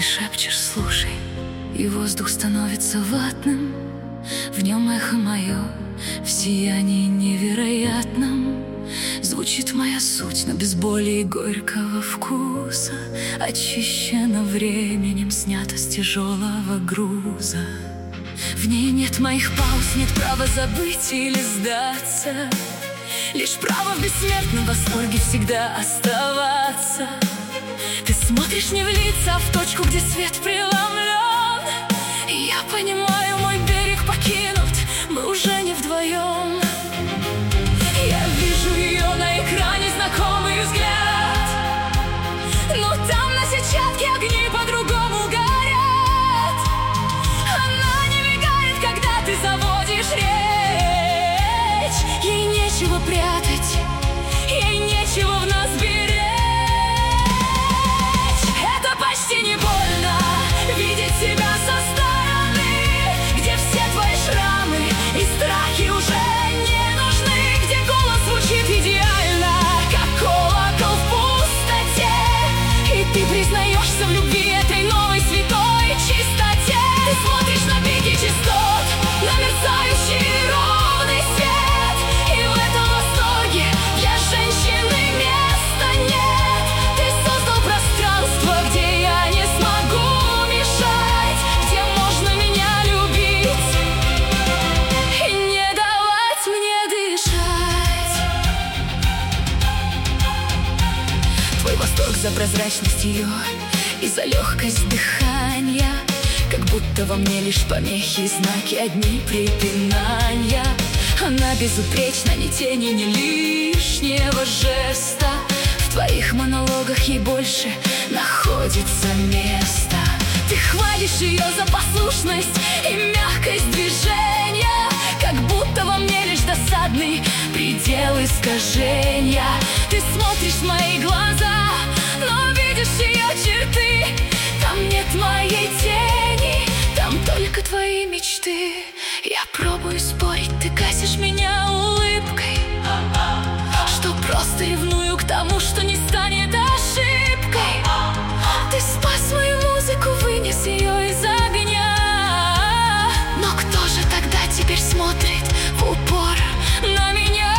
Ты шепчешь, слушай, и воздух становится ватным. В нем эхо мое в сиянии невероятном. Звучит моя суть, но без боли и горького вкуса, очищена временем, снята с тяжелого груза. В ней нет моих пауз, нет права забыть или сдаться, лишь право в бессмертном восторге всегда оставаться. Ты смотришь не в лица, а в точку, где свет преломлен. И я понимаю, мой берег покинут, мы уже не вдвоем. Я вижу ее на экране, знакомый взгляд, но там на сетчатке огни по-другому горят. Она не мигает, когда ты заводишь речь. Ей нечего прятать, ей нечего в нас беречь. Это почти не больно видеть себя со стороны, где все твои шрамы и страхи уже не нужны, где голос звучит идеально, как колокол в пустоте, и ты признаешься в любви этой новой святой чистоте. Ты смотришь на пики частот, на мерцающий ровный свет, и в этом восторге для женщины места нет. Ты создал пространство, где я не смогу мешать, где можно меня любить и не давать мне дышать. Твой восторг за прозрачность ее и за легкость дыхания, как будто во мне лишь помехи, знаки, одни препинания. Она безупречна, ни тени, ни лишнего жеста. В твоих монологах ей больше находится место. Ты хвалишь ее за послушность и мягкость движения, как будто во мне лишь досадный предел искажения. Ты смотришь в мои глаза, но видишь ее черты. Там нет моей тени, там только твои мечты. Я пробую спорить, ты гасишь меня улыбкой, что просто ревную к тому, что не станет ошибкой. Ты спас мою музыку, вынес ее из огня. Но кто же тогда теперь смотрит в упор на меня?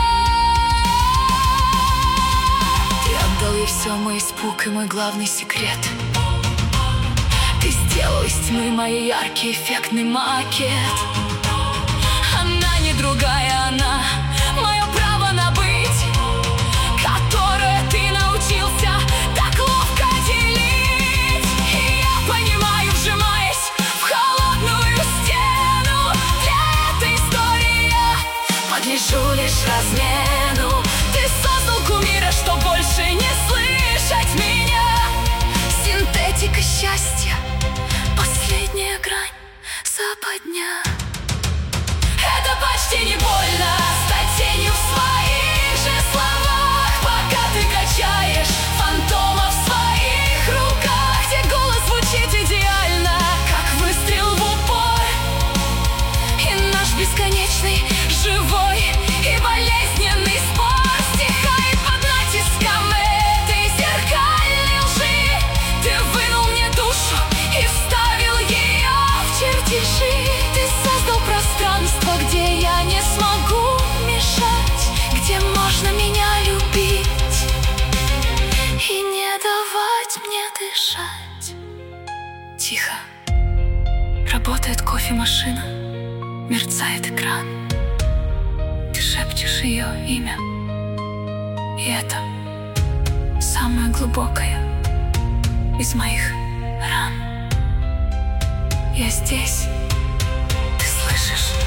Ты отдал ей все, мой испуг и мой главный секрет. Ты сделал из тьмы моей яркий эффектный макет. Она не другая, она мое право на быть, которое ты научился так ловко делить. И я понимаю, вжимаясь в холодную стену, для этой истории я подлежу лишь размену. Ты создал кумира, что больше не слышать меня. Синтетика счастья, последняя грань, западня. Это почти не больно стать тенью в своих же словах, пока ты качаешь фантома в своих руках, где голос звучит идеально, как выстрел в упор. И наш бесконечный, живой и болезненный спор стихает под натиском этой зеркальной лжи. Ты вынул мне душу и вставил ее в чертежи. Ты создал пространство, где я не смогу мешать, где можно меня любить и не давать мне дышать. Тихо работает кофемашина, мерцает экран. Ты шепчешь ее имя, и это самое глубокое из моих ран. Я здесь, ты слышишь?